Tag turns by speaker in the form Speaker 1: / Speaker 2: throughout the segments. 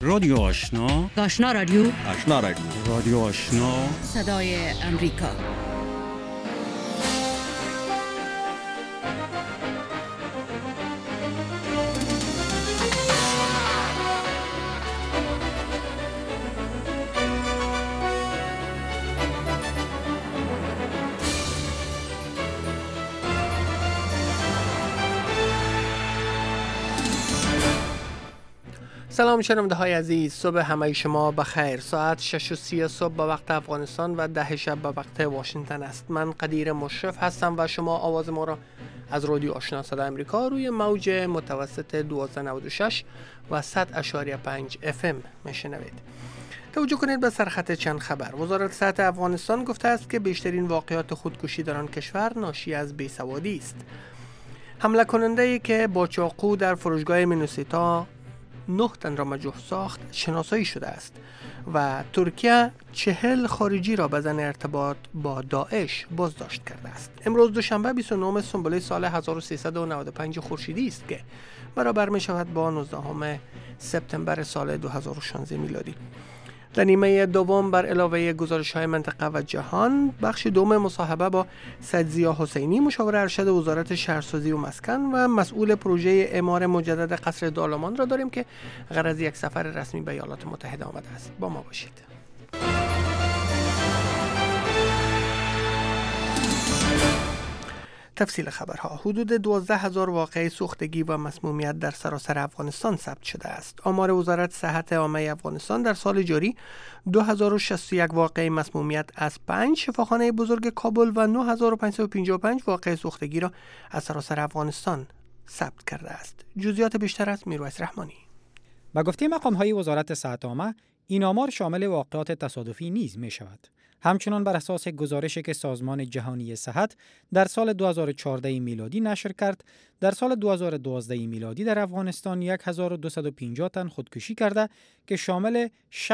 Speaker 1: رادیو آشنا،
Speaker 2: آشنا رادیو،
Speaker 3: آشنا رادیو،
Speaker 1: رادیو آشنا،
Speaker 2: صدای امریکا.
Speaker 4: سلام شنونده های عزیز، صبح همه شما بخیر. ساعت 6:30 صبح به وقت افغانستان و 10 شب به وقت واشنگتن است. من قدیر مشرف هستم و شما آواز ما را از رادیو آشنا صدای امریکا روی موج متوسط 1296 و 100.5 FM میشنوید. توجه کنید به سرخط چند خبر. وزارت صحت افغانستان گفته است که بیشترین واقعات خودکشی در آن کشور ناشی از بیسوادی است. حمله کننده‌ای که با چاقو در فروشگاه مینوسیتا 9 تن را مجروح ساخت شناسایی شده است و ترکیه 40 خارجی را به ظن ارتباط با داعش بازداشت کرده است. امروز دوشنبه 29 سنبله سال 1395 خورشیدی است که برابر می شود با 19 سپتامبر سال 2016 میلادی. در نیمه دوم بر علاوه گزارش‌های منطقه و جهان، بخش دوم مصاحبه با سید ضیا حسینی، مشاور ارشد وزارت شهرسازی و مسکن و مسئول پروژه اعمار مجدد قصر دارالمان را داریم که غرض یک سفر رسمی به ایالات متحده آمده است. با ما باشید. تفصیل خبرها. حدود 12,000 واقعه سوختگی و مسمومیت در سراسر افغانستان ثبت شده است. آمار وزارت صحت عامه افغانستان در سال جاری 2061 واقعه مسمومیت از 5 شفاخانه بزرگ کابل و 9555 واقعه سوختگی را از سراسر افغانستان ثبت کرده است. جزئیات بیشتر از میرویس رحمانی.
Speaker 5: با گفته مقام‌های وزارت صحت عامه، این آمار شامل واقعات تصادفی نیز می شود. همچنان بر اساس گزارشی که سازمان جهانی صحت در سال 2014 میلادی نشر کرد، در سال 2012 میلادی در افغانستان 1250 تن خودکشی کرده که شامل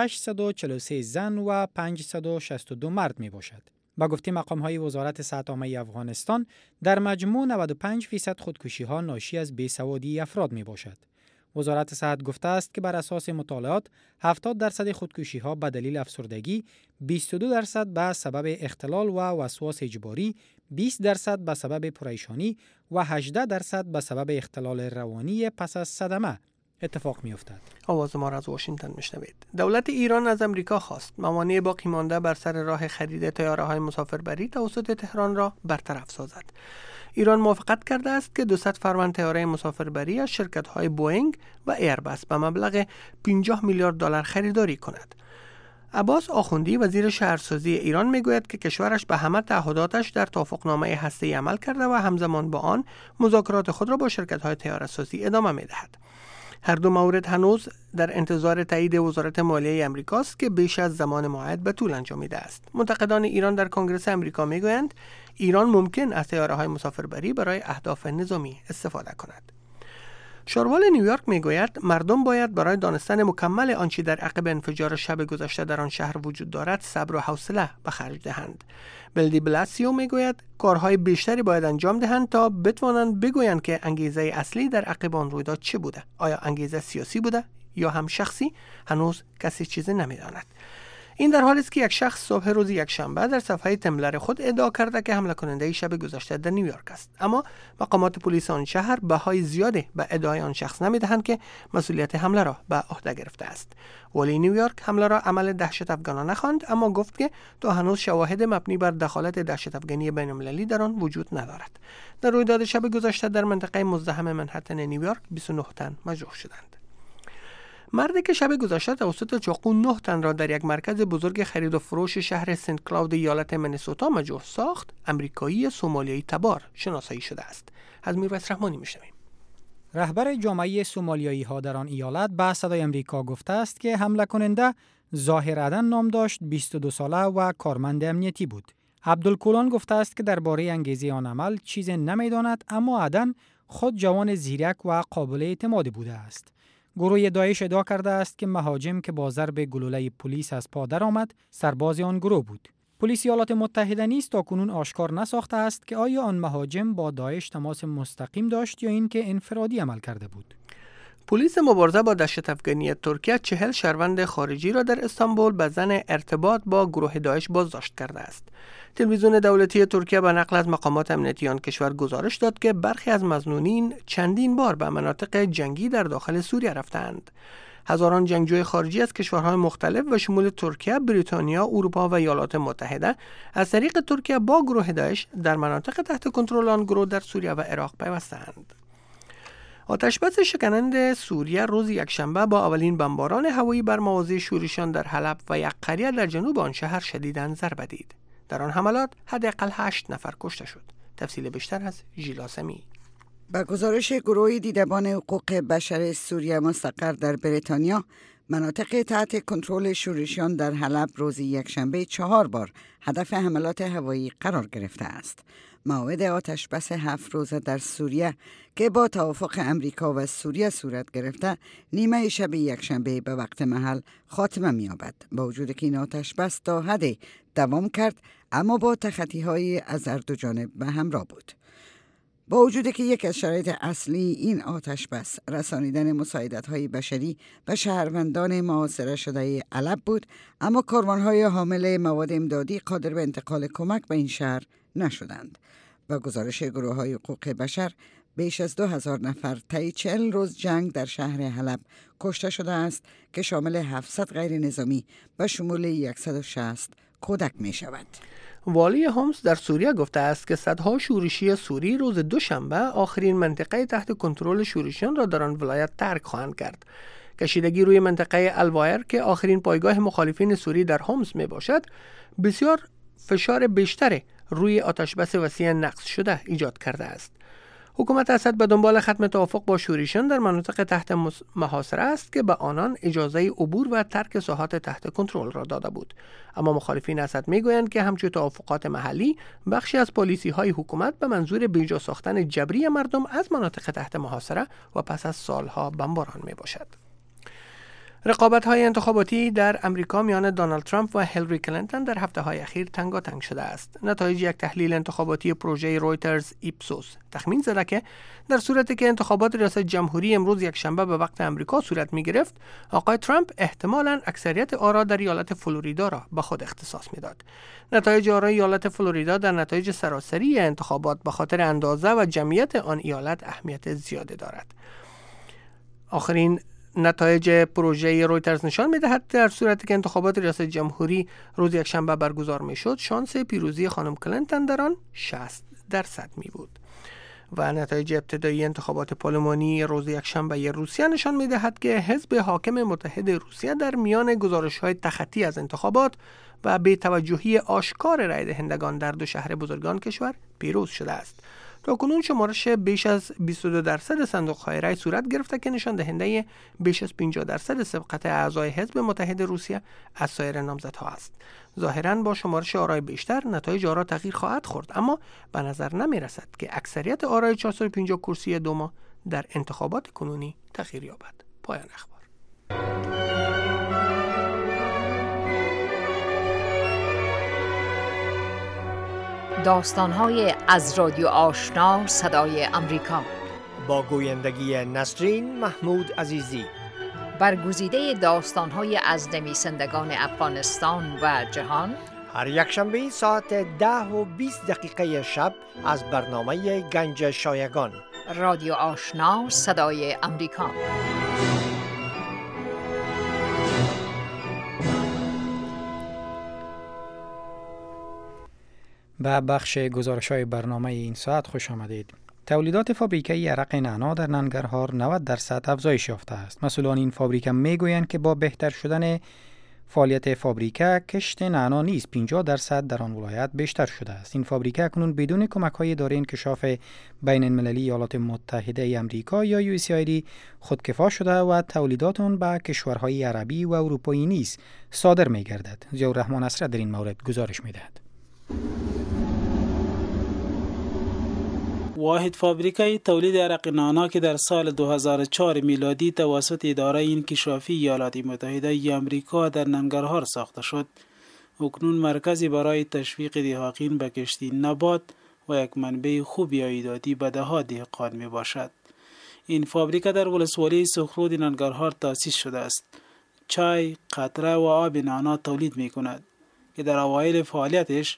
Speaker 5: 643 زن و 562 مرد می باشد. با گفته مقام‌های وزارت صحت عامه افغانستان، در مجموع 95% خودکشی‌ها ناشی از بیسوادی افراد می باشد. وزارت صحت گفته است که بر اساس مطالعات 70% خودکشی‌ها به دلیل افسردگی، 22% به سبب اختلال و وسواس اجباری، 20% به سبب پریشانی و 18% به سبب اختلال روانی پس از صدمه اتفاق می‌افتد.
Speaker 4: آواز ما را از واشنگتن میشنوید. دولت ایران از امریکا خواست موانع باقی مانده بر سر راه خرید طیاره‌های مسافربری توسط تهران را برطرف سازد. ایران موافقت کرده است که 200 فروند طیاره مسافربری از شرکت‌های بوئینگ و ایربس به مبلغ 50 میلیارد دلار خریداری کند. عباس آخوندی وزیر شهرسازی ایران میگوید که کشورش به همه تعهداتش در توافقنامه هسته‌ای عمل کرده و همزمان با آن مذاکرات خود را با شرکت‌های طیاره‌سازی ادامه می‌دهد. هر دو مورد هنوز در انتظار تایید وزارت مالیه امریکاست که بیش از زمان موعد به طول انجامیده است. منتقدان ایران در کنگره امریکا میگویند ایران ممکن از طیاره‌های مسافربری برای اهداف نظامی استفاده کند. شاروال نیویورک میگوید مردم باید برای دانستن مکمل آنچه در عقب انفجار شب گذشته در آن شهر وجود دارد صبر و حوصله به خرج دهند. بلدی بلاسیو میگوید کارهای بیشتری باید انجام دهند تا بتوانند بگویند که انگیزه اصلی در عقب آن رویداد چه بوده. آیا انگیزه سیاسی بوده یا هم شخصی؟ هنوز کسی چیزی نمیداند. این در حالی است که یک شخص صبح روز یکشنبه در صفحه تمبلر خود ادعا کرده که حمله کننده شب گذشته در نیویورک است، اما مقامات پلیس آن شهر بهای زیادی به ادعای آن شخص نمیدهند که مسئولیت حمله را به عهده گرفته است. ولی نیویورک حمله را عمل دهشت افغانانه خواند، اما گفت که تا هنوز شواهد مبنی بر دخالت دهشت افغانی بین‌المللی در آن وجود ندارد. در رویداد شب گذشته در منطقه مزدحم منهتن نیویورک 29 تن مجروح شدند. مردی که شب گذشته توسط چاقو 9 تن را در یک مرکز بزرگ خرید و فروش شهر سنت کلاود ایالت مینسوتا مجروح ساخت، امریکایی سومالیایی تبار شناسایی شده است. از میرویس رحمانی میشنویم.
Speaker 5: رهبر جامعه سومالیایی ها در آن ایالت به صدای امریکا گفته است که حمله کننده ظاهر عدن نام داشت، 22 ساله و کارمند امنیتی بود. عبدالکولان گفته است که درباره انگیزه آن عمل چیزی نمیداند، اما عدن خود جوان زیرک و قابل اعتماد بوده است. گروه داعش ادعا کرده است که مهاجم که با ضرب گلوله پلیس از پا درآمد سرباز آن گروه بود. پلیس ایالات متحده نیز تاکنون آشکار نساخته است که آیا آن مهاجم با داعش تماس مستقیم داشت یا اینکه انفرادی عمل کرده بود.
Speaker 4: پلیس مبارزه با دهشت‌افکنی ترکیه 40 شهروند خارجی را در استانبول به ظن ارتباط با گروه داعش بازداشت کرده است. تلویزیون دولتی ترکیه به نقل از مقامات امنیتی آن کشور گزارش داد که برخی از مظنونین چندین بار به مناطق جنگی در داخل سوریه رفتند. هزاران جنگجوی خارجی از کشورهای مختلف و شمول ترکیه، بریتانیا، اروپا و ایالات متحده از طریق ترکیه با گروه داعش در مناطق تحت کنترل آن گروه در سوریه و عراق پیوستند. آتشبس شکننده سوریه روز یکشنبه با اولین بمباران هوایی بر مواضع شورشیان در حلب و یک قریه در جنوب آن شهر شدیداً ضربه دید. در آن حملات حداقل 8 نفر کشته شد. تفصیل بیشتر از ژیلاسمی.
Speaker 3: با گزارش گروه دیدبان حقوق بشر سوریه مستقر در بریتانیا، مناطق تحت کنترل شورشیان در حلب روز یکشنبه 4 بار هدف حملات هوایی قرار گرفته است. موعد آتشبس 7 روزه در سوریه که با توافق امریکا و سوریه صورت گرفته نیمه شب یکشنبه به وقت محل خاتمه می‌یابد. با وجود که این آتشبس تا حدی دوام کرد، اما با تخطی‌های از هر دو جانب به همراه بود. با وجود که یک از شرایط اصلی این آتشبس رسانیدن مساعدت‌های بشری و شهروندان محاصره شده علب بود، اما کاروان‌های حامل مواد امدادی قادر به انتقال کمک به این شهر نشدند. با گزارش گروه‌های حقوق بشر، بیش از 2000 نفر طی 40 روز جنگ در شهر حلب کشته شده است که شامل 700 غیر نظامی و شمول 160 کودک می شود.
Speaker 4: والی هومس در سوریه گفته است که صدها شورشی سوری روز دوشنبه آخرین منطقه تحت کنترل شورشیان را در آن ولایت ترک خواهند کرد. کشیدگی روی منطقه الوایر که آخرین پایگاه مخالفین سوری در هومس می باشد، بسیار فشار بیشتر روی آتشبس وسیع نقض شده ایجاد کرده است. حکومت اسد به دنبال ختم توافق با شورشیان در مناطق تحت محاصره است که به آنان اجازه عبور و ترک ساحات تحت کنترل را داده بود. اما مخالفین اسد میگویند که همچون توافقات محلی، بخشی از پالیسی‌های حکومت به منظور بیجا ساختن جبری مردم از مناطق تحت محاصره و پس از سالها بمباران میباشد. رقابت‌های انتخاباتی در امریکا میان دونالد ترامپ و هیلاری کلینتون در هفته‌های اخیر تنگاتنگ شده است. نتایج یک تحلیل انتخاباتی پروژه رویترز ایپسوس تخمین زده که در صورتی که انتخابات ریاست جمهوری امروز یکشنبه به وقت امریکا صورت می‌گرفت، آقای ترامپ احتمالاً اکثریت آرا در ایالت فلوریدا را به خود اختصاص می‌داد. نتایج آرای ایالت فلوریدا در نتایج سراسری انتخابات به خاطر اندازه و جمعیت آن ایالت اهمیت زیادی دارد. آخرین نتایج پروژه رویترز نشان می‌دهد در صورتی که انتخابات ریاست جمهوری روز یکشنبه برگزار می‌شد، شانس پیروزی خانم کلینتون در آن 60% می‌بود. و نتایج ابتدایی انتخابات پارلمانی روز یکشنبه روسیه نشان می‌دهد که حزب حاکم متحد روسیه در میان گزارش‌های تخطی از انتخابات و بی‌توجهی آشکار رای دهندگان در دو شهر بزرگان کشور پیروز شده است. تاکنون شمارش بیش از 22% صندوق‌های رای صورت گرفته که نشان دهنده بیش از 50% سبقت اعضای حزب متحد روسیه از سایر نامزدها است. ظاهراً با شمارش آرای بیشتر نتایج آرا تغییر خواهد خورد، اما به نظر نمی‌رسد که اکثریت آرای 450 کرسی دوما در انتخابات کنونی تغییر یابد. پایان اخبار.
Speaker 2: داستان‌های از رادیو آشنا صدای امریکا،
Speaker 6: با گویندگی نسرین محمود عزیزی.
Speaker 2: برگزیده داستان‌های از نویسندگان افغانستان و جهان،
Speaker 6: هر یکشنبه ساعت 10:20 شب از برنامه گنج شایگان.
Speaker 2: رادیو آشنا صدای امریکا.
Speaker 5: به بخش گزارش‌های برنامه این ساعت خوش آمدید. تولیدات فابریکه عرق نعنا در ننگرهار 90% افزایش یافته است. مسئولان این فابریکه میگویند که با بهتر شدن فعالیت فابریکه، کشت نعنا نیز 50% در آن ولایت بیشتر شده است. این فابریکه اکنون بدون کمک‌های اداره انکشاف بین المللی ایالات متحده آمریکا یا USAID خودکفا شده و تولیدات آن به کشورهای عربی و اروپایی نیز صادر می‌گردد. ضیاءالرحمن اسرت در این مورد گزارش می‌دهد.
Speaker 7: واحد فابریکه تولید عرق نعنا که در سال 2004 میلادی توسط اداره انکشافی ایالات متحده آمریکا در ننگرهار ساخته شد، اکنون مرکزی برای تشویق دهقان به کشت نبات و یک منبع خوب عایداتی به دهات دهقان می باشد. این فابریکه در ولسوالی سخرود ننگرهار تأسیس شده است. چای، قطره و آب نعنا تولید می کند که در اوایل فعالیتش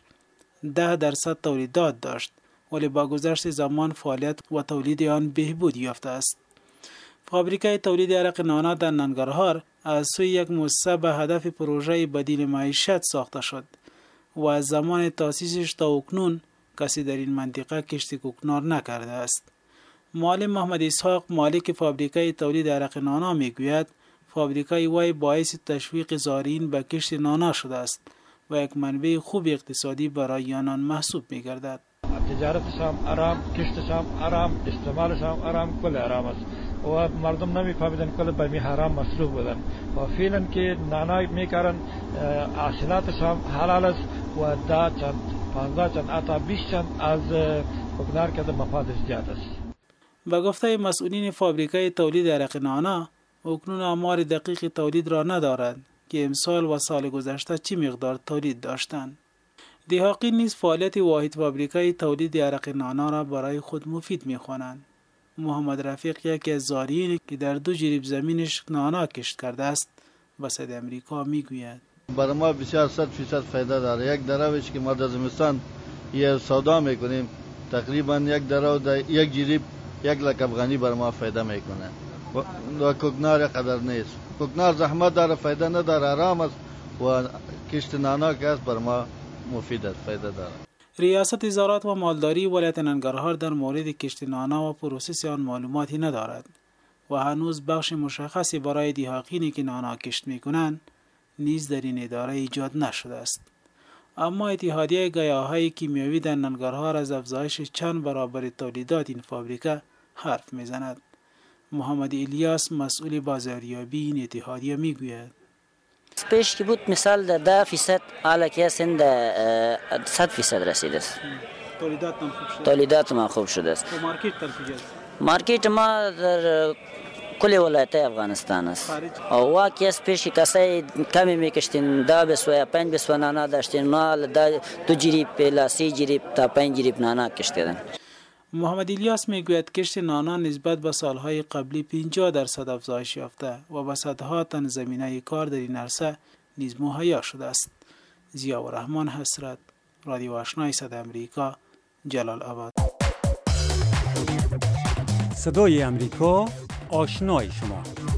Speaker 7: 10% تولیدات داشت، ولی با گذشت زمان فعالیت و تولید آن بهبود یافته است. فابریکه تولید عرق نعنا در ننگرهار از سوی یک مؤسسه به هدف پروژه بدیل معیشت ساخته شد و از زمان تأسیسش تا اکنون کسی در این منطقه کشت کوکنار نکرده است. معلم محمد اسحاق مالک فابریکه تولید عرق نعنا میگوید فابریکه وی باعث تشویق زائرین به کشت نعنا شده است و یک منبع خوب اقتصادی برای آنان محسوب می‌گردد.
Speaker 8: تجارتش هم آرام، کشتش هم آرام، استعمالش هم آرام، کل آرام است و مردم نمی‌فهمیدن کل به می حرام مصروف بودن و فعلا که نعنا میکردن حاصلاتش هم حلال است و دا چند 15 چند اتا 20 چند از کوکنار که مفادش زیاد است.
Speaker 7: به گفته مسئولین فابریکه تولید عرق نعنا اکنون آمار دقیق تولید را ندارند که امسال و سال گذشته چه مقدار تولید داشتند. دیهاقی نیز فعالیت واحد فابریکه تولید عرق نعنا را برای خود مفید می‌خوانند. محمد رفیق یکی از زائرین که در 2 جریب زمینش نعنا کشت کرده است به صدای امریکا میگوید
Speaker 9: برای ما بسیار 100% فایده داره. یک دراوش که ما در زمستان یه سودا میکنیم تقریبا یک دراو در یک جریب 1 لک افغانی برای ما فایده میکنه و کوکنار قدر نیست. کوکنار زحمت داره، فایده نداره، آرام است و کشت نعنا که است برای ما مفید است، فایده داره.
Speaker 7: ریاست زراعت و مالداری ولایت ننگرهار در مورد کشت نعنا و پروسس آن معلوماتی ندارد و هنوز بخش مشخصی برای دیهاقینی که نعنا کشت میکنند نیز در این اداره ایجاد نشده است. اما اتحادیه گیاهای کیمیاوی در ننگرهار از افزایش چند برابر تولیدات این فابریکه حرف میزند. محمد الیاس مسئول بازاریابی این اتحادیه میگوید
Speaker 10: پیش که بود مثال در 10% حالا که هستند 100% رسیده است. تولیدات ما خوب شده است. مارکیت ما در کل ولایت افغانستان است. و واقعی است پیش کسی کمی میکشتین 10 بسو یا 5 بسو نعنا داشتین ما 2 جریب الی 3 جریب تا 5 جریب نعنا کشیدن.
Speaker 7: محمد الیاس میگوید کشت نعنا نسبت به سالهای قبلی 50% افزایش یافته و به صدها تن زمینه کار در این عرصه نیز مهیا شده است. ضیاءالرحمن حسرت، رادیو آشنای صدای امریکا، جلال آباد.
Speaker 1: صدای امریکا، آشنای شما.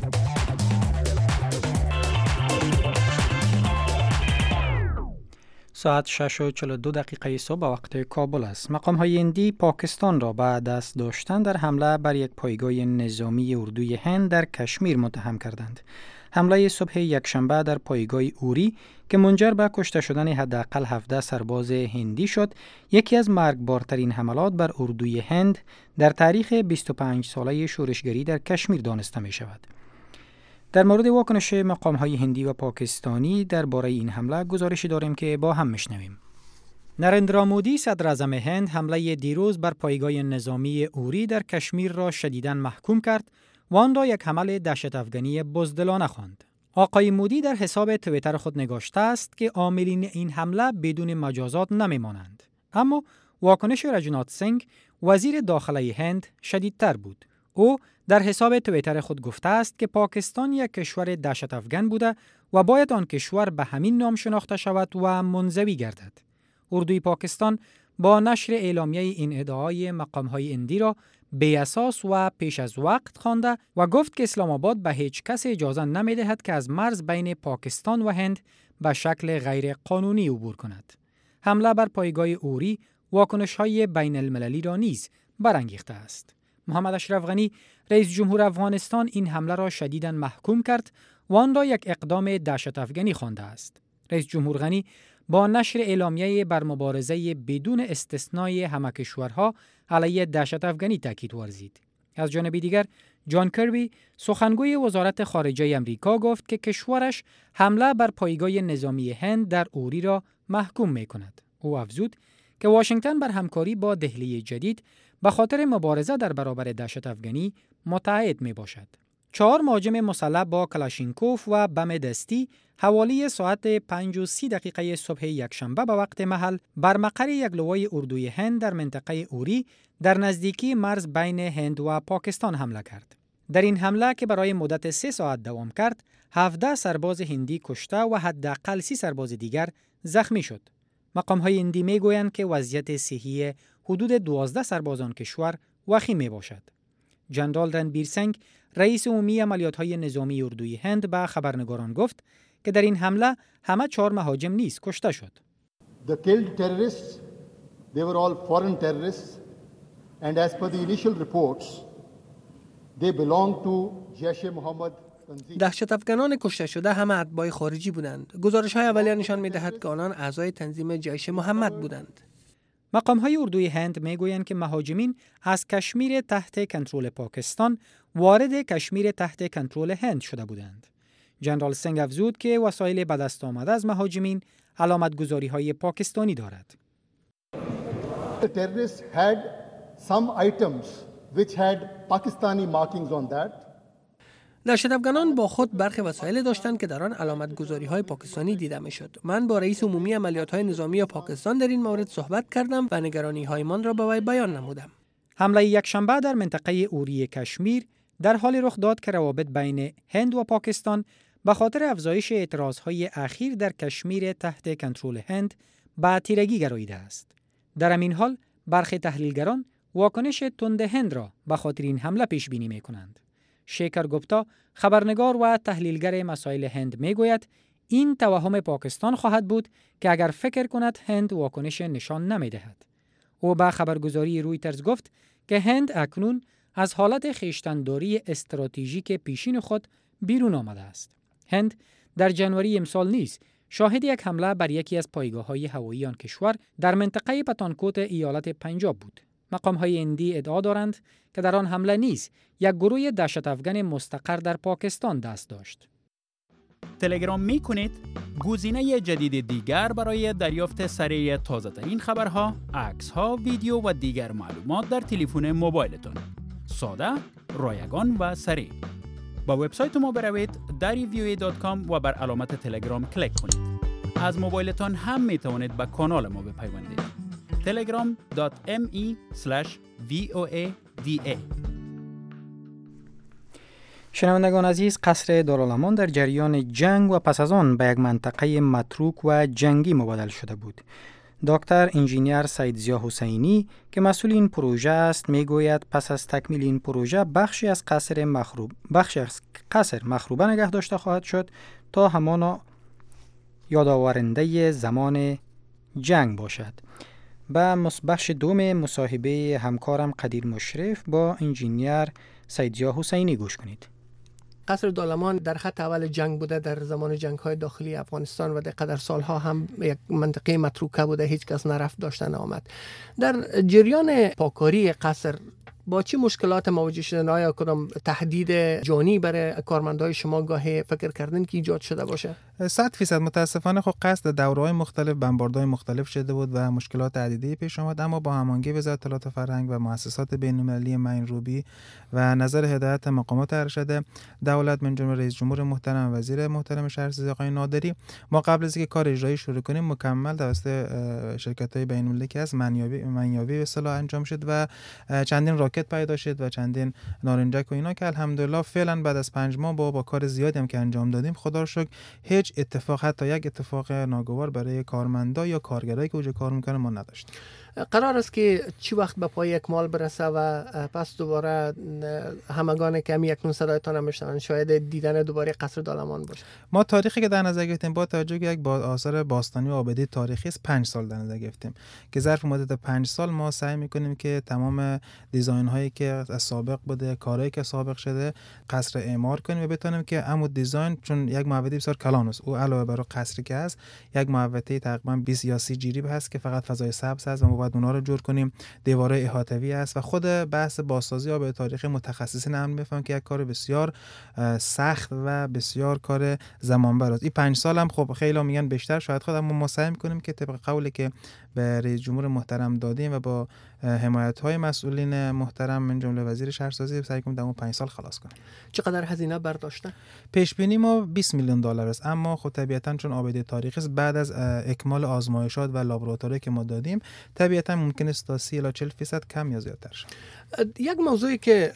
Speaker 5: ساعت 6:42 صبح به وقت کابل است. مقام‌های هندی پاکستان را به دست داشتن در حمله بر یک پایگاه نظامی اردوی هند در کشمیر متهم کردند. حمله صبح یکشنبه در پایگاه اوری که منجر به کشته شدن حداقل 17 سرباز هندی شد، یکی از مرگبارترین حملات بر اردوی هند در تاریخ 25 ساله شورشگری در کشمیر دانسته می شود. در مورد واکنش مقام‌های هندی و پاکستانی درباره این حمله گزارشی داریم که با هم میشنویم. نریندرا مودی صدر اعظم هند حمله دیروز بر پایگاه نظامی اوری در کشمیر را شدیداً محکوم کرد و آن را یک حمله دهشت افغانی بزدلانه خواند. آقای مودی در حساب توییتر خود نگاشته است که عاملین این حمله بدون مجازات نمیمانند. اما واکنش رجنات سینگ وزیر داخلی هند شدیدتر بود. او در حساب توییتر خود گفته است که پاکستان یک کشور دهشت افغان بوده و باید آن کشور به همین نام شناخته شود و منزوی گردد. اردوی پاکستان با نشر اعلامیه این ادعای مقام‌های هندی را بی اساس و پیش از وقت خوانده و گفت که اسلام آباد به هیچ کس اجازه نمی‌دهد که از مرز بین پاکستان و هند به شکل غیر قانونی عبور کند. حمله بر پایگاه اوری واکنش‌های بین المللی را نیز برانگیخته است. محمد اشرف غنی رئیس جمهور افغانستان این حمله را شدیداً محکوم کرد و آن را یک اقدام دهشت افغانی خوانده است. رئیس جمهور غنی با نشر اعلامیه بر مبارزه بدون استثنای همه کشورها علیه دهشت افغانی تاکید ورزید. از جانب دیگر جان کربی سخنگوی وزارت خارجه امریکا گفت که کشورش حمله بر پایگاه نظامی هند در اوری را محکوم می‌کند. او افزود که واشنگتن بر همکاری با دهلی جدید به خاطر مبارزه در برابر دهشت افغانی متعهد می باشد. 4 مهاجم مسلح با کلاشینکوف و بم دستی حوالی ساعت 5:30 صبح یکشنبه به وقت محل بر مقر یک لوای اردوی هند در منطقه اوری در نزدیکی مرز بین هند و پاکستان حمله کرد. در این حمله که برای مدت 3 ساعت دوام کرد، 17 سرباز هندی کشته و حداقل 30 سرباز دیگر زخمی شد. مقام‌های هندی می‌گویند که وضعیت صحی حدود 12 سربازان کشور وخیم میباشد. جنرال رنبیر سنگ، رئیس عمومی عملیات‌های نظامی اردوی هند به خبرنگاران گفت که در این حمله همه 4 مهاجم نیز کشته شد.
Speaker 11: The killed terrorists, they were all foreign terrorists and as per the initial reports they belong to Jaish-e-Mohammed.
Speaker 4: دهشت افغانان کشته شده همه اتباع خارجی بودند. گزارش‌های اولیه نشان می‌دهد که آنان اعضای تنظیم جیش محمد بودند.
Speaker 5: مقام‌های اردوی هند می‌گویند که مهاجمین از کشمیر تحت کنترل پاکستان وارد کشمیر تحت کنترل هند شده بودند. جنرال سنگ افزود که وسایل به دست آمده از مهاجمین علامت‌گذاری‌های پاکستانی دارد.
Speaker 11: The terrorists had some items which had Pakistani markings on that.
Speaker 4: دهشت افغانان با خود برخی وسایل داشتند که در آن علامت‌گذاری‌های پاکستانی دیده می‌شد. من با رئیس عمومی عملیات‌های نظامی پاکستان در این مورد صحبت کردم و نگرانی‌هایمان را به وی بیان نمودم.
Speaker 5: حمله یکشنبه در منطقه اوری کشمیر در حال رخ داد که روابط بین هند و پاکستان به خاطر افزایش اعتراضهای اخیر در کشمیر تحت کنترل هند به تیرگی گراییده است. در همین حال برخی تحلیلگران واکنش تند هند را به خاطر این حمله پیش بینی می‌کنند. شیکر گپتا، خبرنگار و تحلیلگر مسائل هند میگوید این توهم پاکستان خواهد بود که اگر فکر کند هند واکنش نشان نمی‌دهد. او به خبرگزاری رویترز گفت که هند اکنون از حالت خویشتن‌داری استراتژیک پیشین خود بیرون آمده است. هند در جنوری امسال نیز شاهد یک حمله بر یکی از پایگاه‌های هوایی آن کشور در منطقه پتانکوت ایالت پنجاب بود. مقام‌های هندی ادعا دارند که در آن حمله نیز یک گروه دهشت افغان مستقر در پاکستان دست داشت.
Speaker 12: تلگرام می‌کنید؟ گزینه جدید دیگر برای دریافت سریع تازه‌ترین خبرها، عکس‌ها، ویدیو و دیگر معلومات در تلفن موبایلتان. ساده، رایگان و سریع. با وبسایت ما بروید darivoa.com و بر علامت تلگرام کلیک کنید. از موبایلتان هم می‌توانید به کانال ما بپیوندید. telegram.me/voada.
Speaker 5: شنوندگان عزیز، قصر دارالامان در جریان جنگ و پس از آن به یک منطقه متروک و جنگی مبادل شده بود. دکتر انجینیر سید ضیا حسینی که مسئول این پروژه است میگوید پس از تکمیل این پروژه بخشی از قصر مخروبه نگه داشته خواهد شد تا همانا یادآورنده زمان جنگ باشد. به بخش دوم مصاحبه همکارم قدیر مشرف با انجینیر سید ضیا حسینی گوش کنید.
Speaker 4: قصر دارالامان در خط اول جنگ بوده در زمان جنگ‌های داخلی افغانستان و در قدر سالها هم یک منطقه متروکه بوده، هیچ کس نرفت داشته آمد. در جریان پاکاری قصر با چه مشکلات مواجه شدن؟ آیا کدام تهدید جانی برای کارمندای شما گاهی فکر کردن که ایجاد شده باشه؟
Speaker 13: 100% متاسفانه خب قصد دوره‌های مختلف بمباردهای مختلف شده بود و مشکلات عدیدی پیش آمد، اما با هماهنگی وزارت اطلاعات فرهنگ و مؤسسات بین‌المللی معین روبی و نظر هدایت مقامات ارشد دولت من جمله رئیس جمهور محترم و وزیر محترم شهرسازی آقای نادری، ما قبل از اینکه کار اجرایی شروع کنیم مکمل توسط شرکت‌های بین‌المللی که از منیابی به اصطلاح انجام شد و چندین راکت پیدا شد و چندین نارنجک و اینا که الحمدلله فعلا بعد از 5 ماه با کار زیادی هم که انجام دادیم خدا رو شکر هیچ اتفاق، حتی یک اتفاق ناگوار برای کارمندا یا کارگرایی که اونجا کار میکنن ما نداشتیم.
Speaker 4: قرار است که چی وقت به پای اکمال برسه و پس دوباره همگان که همی اکنون صدایتان هم بشنون شاید دیدن دوباره قصر دارالامان باشه؟
Speaker 13: ما تاریخی که در نظر گرفتیم با توجه به یک آثار باستانی و آبادی تاریخی است 5 سال در نظر گرفتیم که ظرف مدت 5 سال ما سعی میکنیم که تمام دیزاین هایی که از سابق بوده، کارهایی که سابق شده قصر اعمار کنیم و بتونیم که عمود دیزاین، چون یک محوطه بسیار کلان است، او علاوه بر قصری که هست یک محوطه تقریبا 20 یا 30 جریب هست که فقط فضای سبز هست و ما باید اونها رو جور کنیم، دیواره احاطه‌ای است و خود بحث بازسازی آب تاریخی متخصصین هم میفهمن که یک کار بسیار سخت و بسیار کار زمان بر است. این 5 سال هم خب خیلی میگن بیشتر شاید خود، اما ما سعی می‌کنیم که طبق قولی که به رئیس جمهور محترم دادیم و با حمایت‌های مسئولین محترم من جمله وزیر شهرسازی سعی کنیم در 5 سال خلاص کنیم.
Speaker 4: چقدر هزینه برداشته؟
Speaker 13: پیش بینی ما 20 میلیون دلار است، اما خب طبیعتاً چون آبادی تاریخی است بعد از اکمال آزمایشات و لابراتوری که ما دادیم طبیعتاً ممکن است تا 30 الی 40% کم یا زیادتر شه.
Speaker 4: یک موضوعی که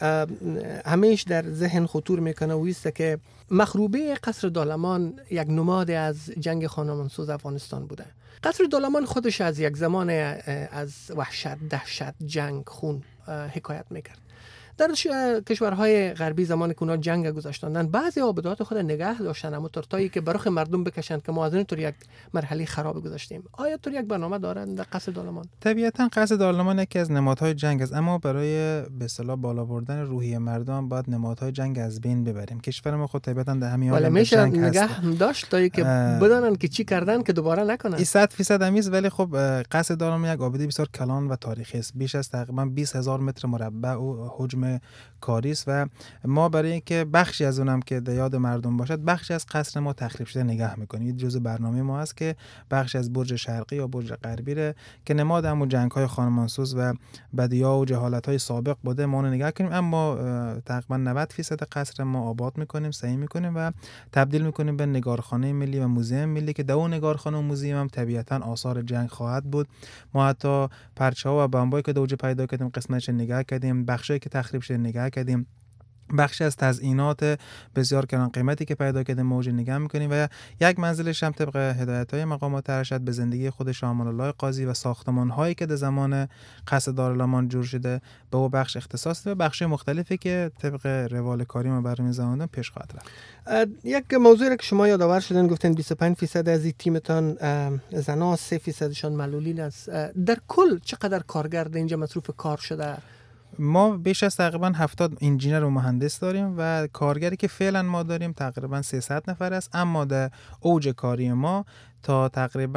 Speaker 4: همیشه در ذهن خطور میکنه و است که مخروبه قصر دارلمان یک نماد از جنگ خانمانسوز افغانستان بوده. قصر دارلمان خودش از یک زمان از وحشت، دهشت، جنگ، خون حکایت میکرد. در کشورهای غربی زمانی که اونا جنگ گذاشتندن بعضی آبادات خود نگه داشتن، اما تایی که برخ مردم بکشن که ما از این طور یک مرحله خراب گذاشتیم. آیا طور یک برنامه دارن در قصر دارلمان؟
Speaker 13: طبیعتاً قصر دارلمان یکی از نمادهای جنگ است، اما برای به اصطلاح بالا بردن روحیه مردم باید نمادهای جنگ از بین ببریم. کشور ما خود طبیعتاً در همین حال
Speaker 4: میشه نگه هم داشت تا که بدانن که چی کردن که دوباره نکنن.
Speaker 13: 100% امیز، ولی خب قصر دارلمان یک آبادی بسیار کلان و تاریخی است. بیش از تقریباً 20000 متر مربع و حجم کاری است و ما برای اینکه بخشی از اونم که در یاد مردم باشد بخشی از قصر ما تخریب شده نگه می‌کنیم. این جزء برنامه ما است که بخشی از برج شرقی یا برج غربی ره که نماد همون جنگ‌های خانمانسوز و بدی‌ها و جهالت‌های سابق بوده ما اون نگه کنیم، اما تقریبا 90% قصر ما آباد می‌کنیم، سعی می‌کنیم و تبدیل می‌کنیم به نگارخانه ملی و موزه ملی که در اون نگارخانه و موزه هم طبیعتاً آثار جنگ خواهد بود. ما حتی پرچه‌ها و بمبایی که دوجه پیدا کردیم قسمتش نگه کردیم، بخشی که تخریب شده نگه کردیم، بخشی از تزیینات بسیار گران قیمتی که پیدا کردیم موج نگه می‌کنیم و یک منزلش هم طبق هدایت‌های مقامات ارشد به زندگی خود شاه امان الله قاضی و ساختمان‌هایی که در زمان قصر دارالمان جور شده به او بخش اختصاص داده و بخش مختلفی که طبق روال کاری ما برنامه زمانه پیش خواهد رفت.
Speaker 4: یک موضوعی که شما یادآور شدن گفتن 25% از این تیمتان زنا، 3% معلولین است. در کل چقدر کارگر اینجا مصروف کار شده؟
Speaker 13: ما بیش از تقریبا 70 انجینر و مهندس داریم و کارگری که فعلا ما داریم تقریبا 300 نفر است، اما در اوج کاری ما تا تقریبا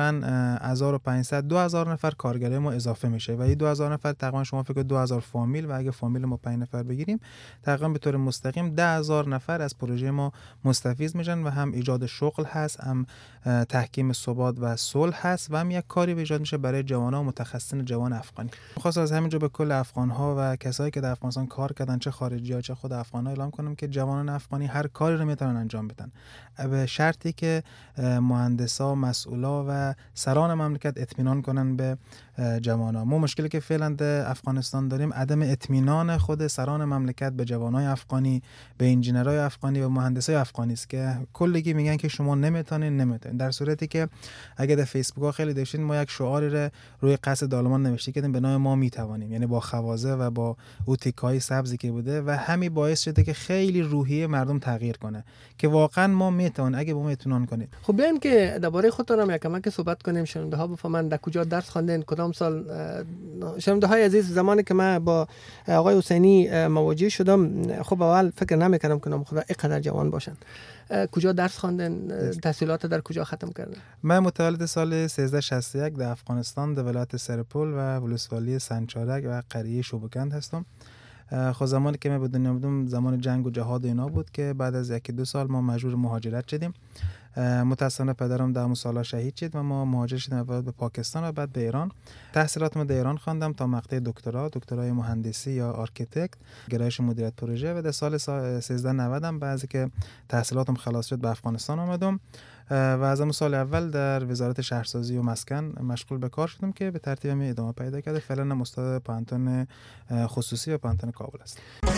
Speaker 13: 1500 2000 نفر کارگر ما اضافه میشه و این 2000 نفر تقریبا شما فکر کنید 2000 فامیل و اگه فامیل ما 5 نفر بگیریم تقریبا به طور مستقیم 10000 نفر از پروژه ما مستفیض میشن و هم ایجاد شغل هست، هم تحکیم ثبات و صلح هست و هم یک کاری ایجاد میشه برای جوانان و متخصصین جوان افغانی. خاص از همینجا به کل افغان ها و کسایی که در افغانستان کار کردن، چه خارجی ها چه خود افغان ها، اعلام کنم که جوانان افغانی هر کاری رو میتونن انجام بدن به شرطی که مهندسا، مسئولا و سران مملکت اطمینان کنن به جوانان. ما مشکلی که فعلا در افغانستان داریم عدم اطمینان خود سران مملکت به جوانای افغانی، به انجینرهای افغانی و مهندسای افغانی است که کلگی میگن که شما نمیتونین، در صورتی که اگه در فیسبوک ها خیلی داشتین ما یک شعاری رو روی قصر دارلمان نوشته کردیم به نام ما میتوانیم، یعنی با خوازه و با او تیکای سبزی که بوده و همین باعث شده که خیلی روحیه مردم تغییر کنه که واقعا ما میتونیم اگه با ما اطمینان کنید.
Speaker 4: خب بیان که درباره خودتون هم یکم که صحبت کنیم، شنونده ها بفهمن در کجا درس خواندین، کدام سال. شنونده های عزیز، زمانی که من با آقای حسینی مواجه شدم خب اول فکر نمی‌کردم که نام خدا اینقدر جوان باشن. کجا درس خواندن؟ تحصیلات در کجا ختم کردن؟
Speaker 13: من متولد سال 1361 در افغانستان در ولایت سرپل و ولسوالی سنچارک و قریه شوبکند هستم. خب زمانی که من به دنیا آمدم زمان جنگ و جهاد اینا بود که بعد از 1-2 سال ما مجبور مهاجرت شدیم. متأسفانه پدرم در اون سالا شهید شد و ما مهاجر شدیم اول به پاکستان و بعد به ایران. تحصیلاتم در ایران خواندم تا مقطع دکترای مهندسی یا آرکیتکت، گرایش مدیریت پروژه و در سال 1390 بعد که تحصیلاتم خلاص شد به افغانستان آمدم و از اون سال اول در وزارت شهرسازی و مسکن مشغول به کار شدم که به ترتیب می ادامه پیدا کرده. فعلا هم استاد پانتون خصوصی و پانتون کابل است.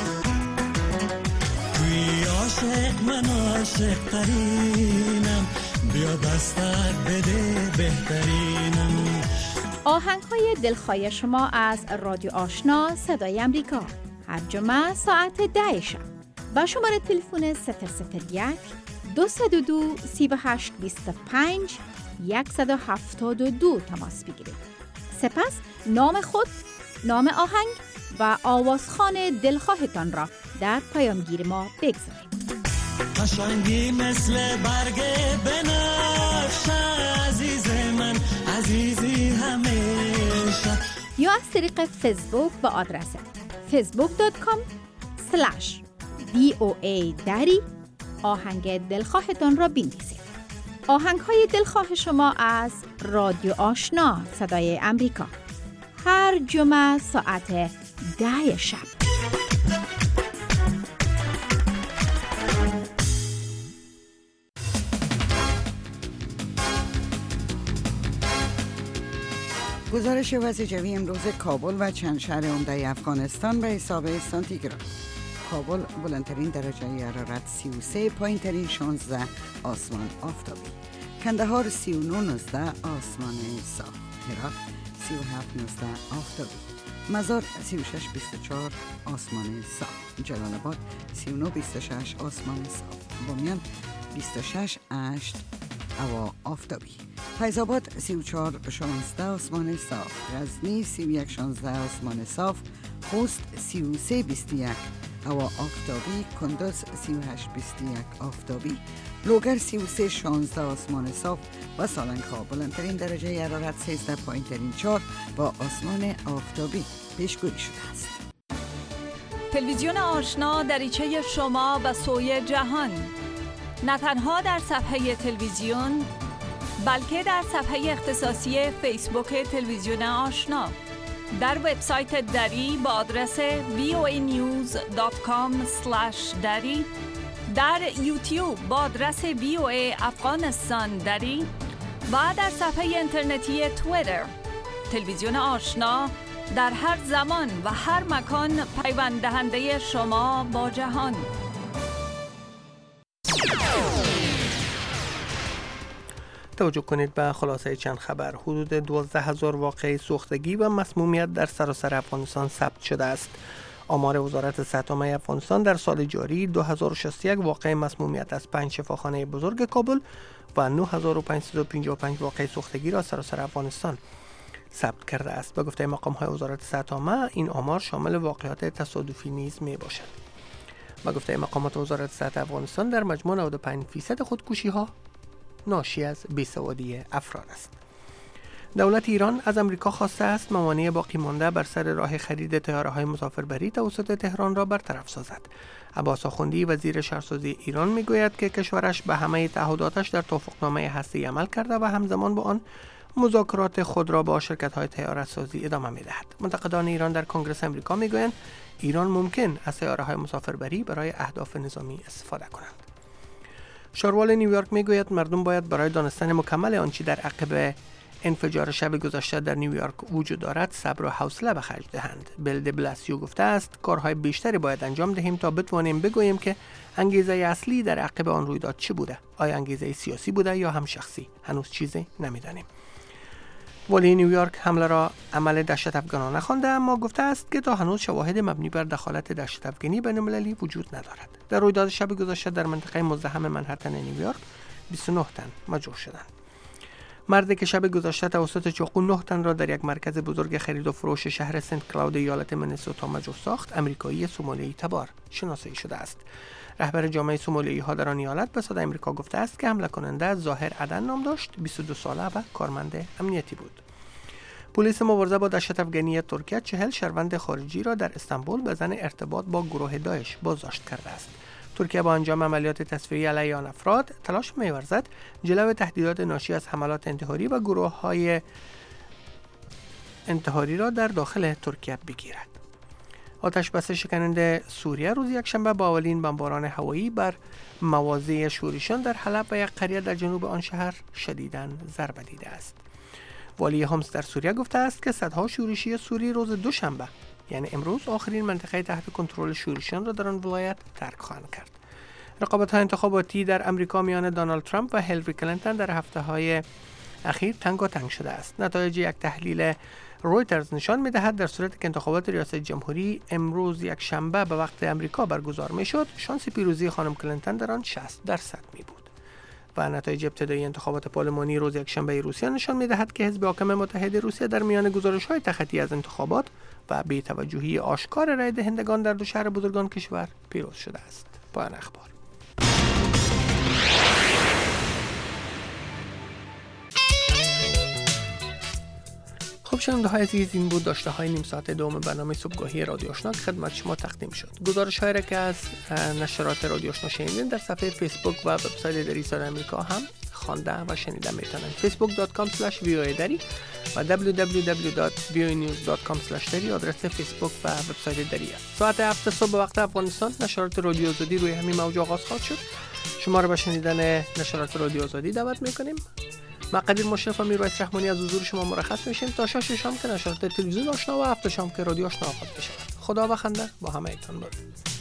Speaker 14: عاشق من عاشق ترینم، بیا دستک بده بهترینم.
Speaker 15: آهنگ‌های دلخواه شما از رادیو آشنا صدای امریکا هر جمعه ساعت 10 شب با شماره تلفن 001 202 38 25 172 تماس بگیرید. سپس نام خود، نام آهنگ و آوازخوان دلخواهتان را در پیامگیر ما بگذارید.
Speaker 14: قشنگی مثل برگ بنفشه، عزیز من عزیزی همیشه.
Speaker 15: یا از طریق فیسبوک با آدرس facebook.com/voa dari آهنگ دلخواهتان را بنویسید. آهنگ‌های دلخواه شما از رادیو آشنا صدای امریکا. هر جمعه ساعت 10 شب.
Speaker 3: گزارش وضع جوی امروز کابل و چند شهر عمده افغانستان به حساب سانتیگراد. کابل بلندترین درجه حرارت 33، پایینترین 16 آسمان آفتابی. کندهار 39، 19 آسمان صاف. هرات 37، 19 آفتابی. مزار 36، 24 آسمان صاف. جلال آباد 39، 26 آسمان صاف. بامیان 26، 8 هوا آفتابی. فیض آباد 34، 16 آسمان صاف. غزنی 31، 16 آسمان صاف. خوست 33، 21 هوا آفتابی. کندز 38، 21 آفتابی. لوگر 33، 16 آسمان صاف و سالنگ‌ها بلندترین درجه حرارت 13، پایینترین 4 با آسمان آفتابی پیشگویی شده است.
Speaker 16: تلویزیون آشنا دریچه شما به سوی جهان، نه تنها در صفحه تلویزیون بلکه در صفحه اختصاصی فیسبوک تلویزیون آشنا، در وبسایت دری با آدرس voanews.com/dari، در یوتیوب با آدرس VOA افغانستان دری و در صفحه اینترنتی توییتر. تلویزیون آشنا در هر زمان و هر مکان پیوند دهنده شما با جهان.
Speaker 4: توجه کنید به خلاصه چند خبر. حدود 12,000 واقعه سوختگی و مسمومیت در سراسر افغانستان ثبت شده است. آمار وزارت صحت عامه افغانستان در سال جاری 2061 واقعه مسمومیت از 5 شفاخانه بزرگ کابل و 9555 واقعه سوختگی را سراسر افغانستان ثبت کرده است. به گفته مقام‌های وزارت صحت عامه این آمار شامل واقعات تصادفی نیز میباشد. به گفته مقامات وزارت صحت افغانستان در مجموع 95% خودکشی‌ها ناشی از بیسوادی افراد است. دولت ایران از امریکا خواسته است موانع باقی مانده بر سر راه خرید طیاره‌های مسافربری توسط تهران را برطرف سازد. عباس آخوندی وزیر شهرسازی ایران میگوید که کشورش به همه تعهداتش در توافقنامه هسته‌ای عمل کرده و همزمان با آن مذاکرات خود را با شرکت‌های طیاره‌سازی ادامه می‌دهد. منتقدان ایران در کنگره آمریکا میگویند ایران ممکن از طیاره‌های مسافربری برای اهداف نظامی استفاده کند. شاروال نیویورک میگوید مردم باید برای دانستن مکمل آنچه در عقب انفجار شب گذشته در نیویورک وجود دارد صبر و حوصله به خرج دهند. بیل د بلاسیو گفته است کارهای بیشتری باید انجام دهیم تا بتوانیم بگوییم که انگیزه اصلی در عقب آن رویداد چه بوده. آیا انگیزه سیاسی بوده یا هم شخصی؟ هنوز چیزی نمیدانیم. ولی نیویورک حمله را عمل دهشت افغانانه خوانده، اما گفته است که تا هنوز شواهد مبنی بر دخالت دهشت افغانی بین‌المللی وجود ندارد. در رویداد شب گذشته در منطقه مزدحم منهتن نیویورک 29 تن مجروح شدند. مردی که شب گذشته توسط چاقو 9 تن را در یک مرکز بزرگ خرید و فروش شهر سنت کلاود ایالت منیسوتا مجروح ساخت، امریکایی سومالیایی تبار شناسایی شده است. رهبر جامعه سومالیایی ها در آن ایالت به صدای امریکا گفته است که حمله کننده ظاهر عدن نام داشت، 22 ساله و کارمند امنیتی بود. پلیس مبارزه با دهشت افغانی ترکیه 40 شهروند خارجی را در استانبول به ظن ارتباط با گروه داعش بازداشت کرده است. ترکیه با انجام عملیات تصفیه‌ای علیه آن افراد تلاش می‌ورزد جلوی تهدیدات ناشی از حملات انتحاری و گروه‌های انتحاری را در داخل ترکیه بگیرد. آتش بس شکننده سوریه روز یکشنبه با اولین بمباران هوایی بر مواضع شورشیان در حلب و یک قریه در جنوب آن شهر شدیداً ضربه دیده است. والی حمص در سوریه گفته است که صدها شورشی سوری روز دوشنبه یعنی امروز آخرین منطقه تحت کنترل شورشیان را در آن ولایت ترک خواهند کرد. رقابت‌های انتخاباتی در امریکا میان دونالد ترامپ و هیلاری کلینتون در هفته‌های اخیر تنگاتنگ شده است. نتایج یک تحلیل رویترز نشان می‌دهد در صورتی که انتخابات ریاست جمهوری امروز یک شنبه به وقت امریکا برگزار می‌شد، شانس پیروزی خانم کلینتون در آن 60% می‌بود. و نتایج ابتدایی انتخابات پارلمانی روز یکشنبه روسیه نشان می‌دهد که حزب حاکم متحد روسیه در میان گزارش‌های تخطی از انتخابات و بی‌توجهی آشکار رای دهندگان در دو شهر بزرگان کشور پیروز شده است. پایان اخبار. خب شنونده عزیز، این بود داشته های نیم ساعت دوم برنامه صبحگاهی رادیو آشنا که خدمت شما تقدیم شد. گزارش هایی را که از نشرات رادیو آشنا شنیدین در صفحه فیسبوک و وبسایت دری صدای آمریکا هم خوانده و شنیده میتونن. facebook.com/voa دری و www.voanews.com/دری آدرس فیسبوک و وبسایت دری است. ساعت 7 صبح وقت افغانستان نشرات رادیو آزادی روی همین موج آغاز خواهد شد. شما را به شنیدن نشرات رادیو آزادی دعوت میکنیم. ما قدیر مشرف و میرویس رحمانی از حضور شما مرخص میشیم تا 6 شام که نشرات تلویزیون آشنا و 7 شام که رادیو آشنا خواهد بشود. خدا بخنده با همه ایتان بود.